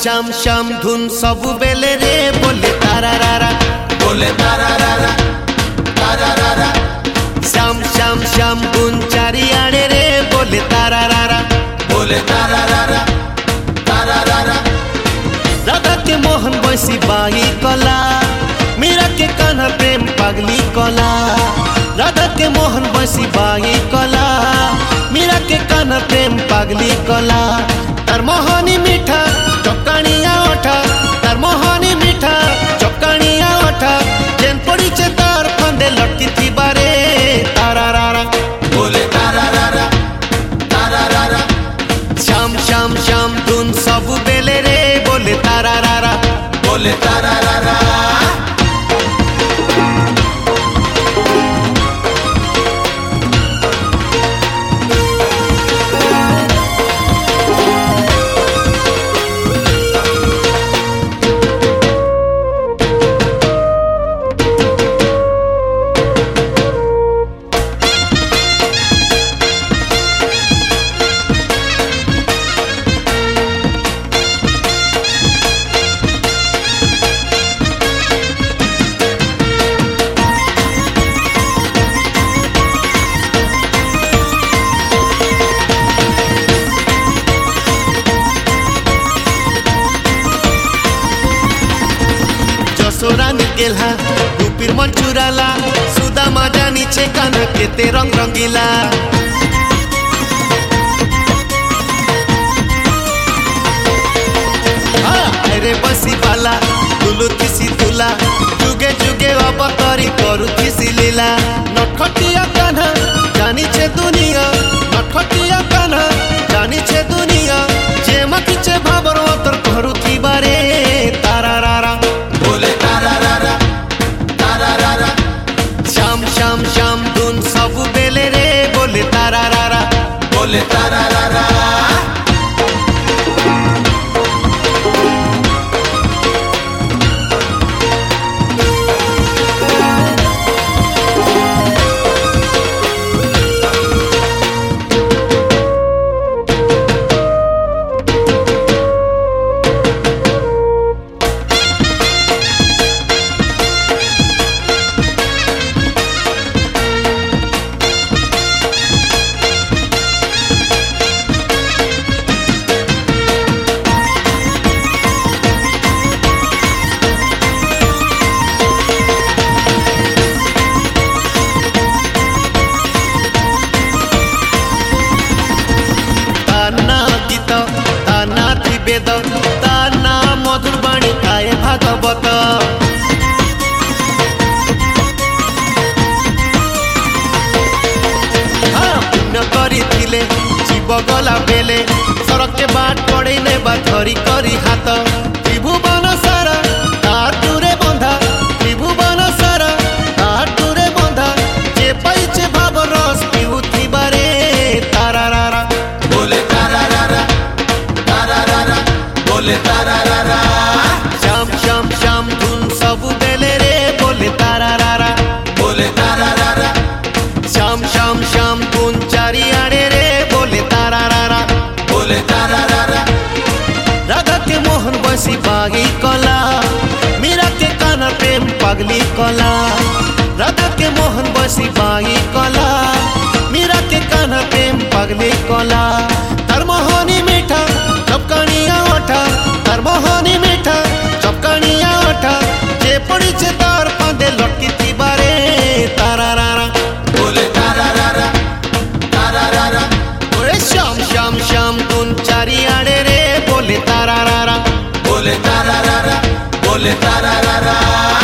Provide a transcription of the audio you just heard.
श्याम श्याम धुन सब बेले रे बोले तारा रारा बोले तारा रारा तारा रारा श्याम श्याम श्याम धुन चारियाड़े रे बोले तारा रारा बोले तारा रारा तारा रारा राधा के मोहन बैसी बाई कला मीरा के कान्हा प्रेम पागली कला राधा के मोहन बैसी बाई कला मीरा के कान्हा प्रेम पागली कला तार मोहनी मीठा चौकाणिया ओठा तार मोहनी मीठा चौकाणिया ओठा जेन पड़ी चे तार फंदे लटकी थी बारे तारा रारा बोले तारा रारा तारा रारा श्याम श्याम श्याम धुन सब बेले रे बोले तारा रारा बोले तारा रारा सोरानी गेला रूपीर मन चुराला सुदा माजा नीचे कान्हा के ते रंग रंगीला अरे बसी बाला दुलु किसी तुला जुगे जुगे अबतरी करू किसी लीला नटखटिया कान्हा जानी छे दुनिया नटखटिया कान्हा जानी छे दुनिया जे मकिचे भाबर अतर करू थी बारे तारा रारा बोले तारा रारा तारा रारा श्याम श्याम श्याम धुन सब बेले रे बोले तारा रारा बोले तारा रारा वेद ताना मधुर बाणी आए भागवत पुण्य करी थिले जीव गला बेले सड़क के बाट पड़े ने बा धरी करी हाथ त्रिभुवन सारा तार टूरे बंधा त्रिभुवन सारा तार टूरे बंधा जे पाइचे भाव रस पिउ थी बारे तारा रारा बोले तारा रारा तारा रारा बोले तारा रारा श्याम श्याम श्याम धुन सब बेले रे बोले तारा रारा बोले तारा रारा श्याम श्याम श्याम धुन चारियाड़े रे बोले तारा रारा बोले तारा रारा राधा के मोहन बसी बागी कला मीरा के कान्हा प्रेम पागली कला राधा के मोहन बसी बागी कला मीरा के कान्हा प्रेम पागली कला तार मोहनी मीठा चपकाणिया ओठा तार मोहनी मीठा चपकाणिया ओठा जे पड़ी छे तार फांदे लटकी थी बारे तारा रारा बोले तारा रारा तारा रारा ओरे श्याम श्याम श्याम धुन चारियाड़े रे बोले तारा रारा बोले तारा रारा बोले तारा रारा